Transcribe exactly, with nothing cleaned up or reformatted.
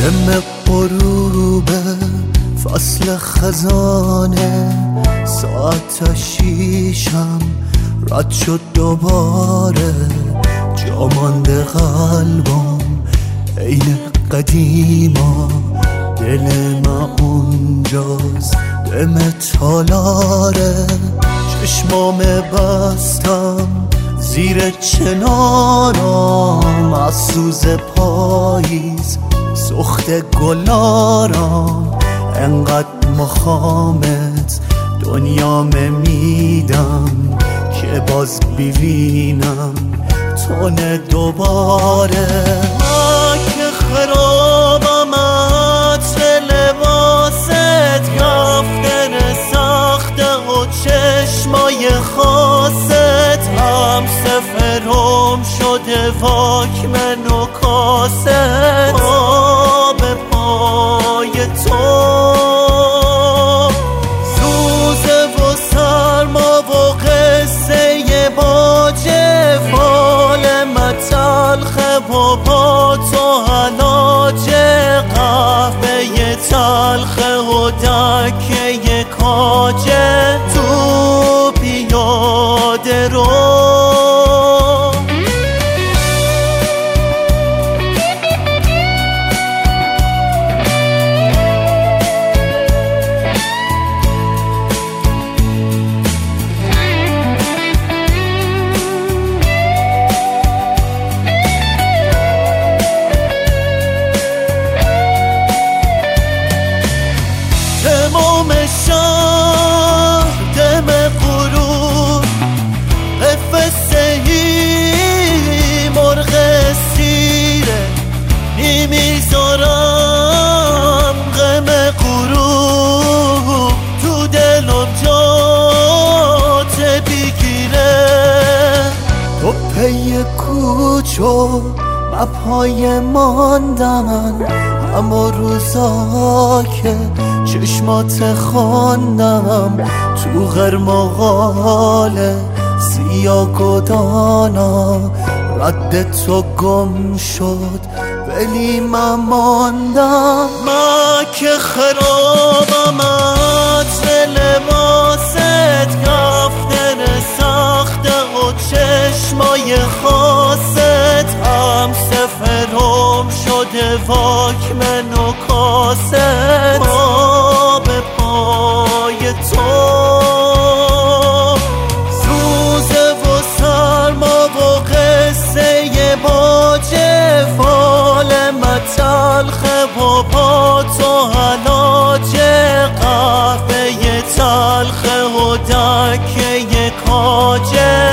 دم غروب فصل خزانه، ساعت شیشم رد شد دوباره. جا مانده قلبم عین قدیما، دل ما اونجاست دم تالاره. چشمام بستم زیر چنارم، از سوز پاییز سخت گلارم. انقدر مخامت دنیا میدم که باز ببینم تونه دوباره. ما که خرابم عطر لباست، کفتر ساخته و چشمای خاصت. هم سفرم شده واکمن و کاست، پا به پای تو سوزه و سرما و قصه باجه. فال متلخه و با تو حلاجه، قهوه تلخه و دکه کاجه. تو پیاده رو تمام شهر دم غروب، قفسهی مرغ سیره. نمیذارم غم غروب تو دلم جات بگیره. تو پی کوچو مپای ماندن، اما روزا که چشمات خواندم تو غرمغاله سیاه گدانا. رد تو گم شد ولی من ماندم. من که خرابم عطر لباست، کفتر ساخته و چشمای خاصت. هم سفرم شده واکمن و کاست، پا به پای تو سوزه و سرما و قصه باجه. فال متلخه و با تو حلاجه، قهوه تلخه و دکه کاجه.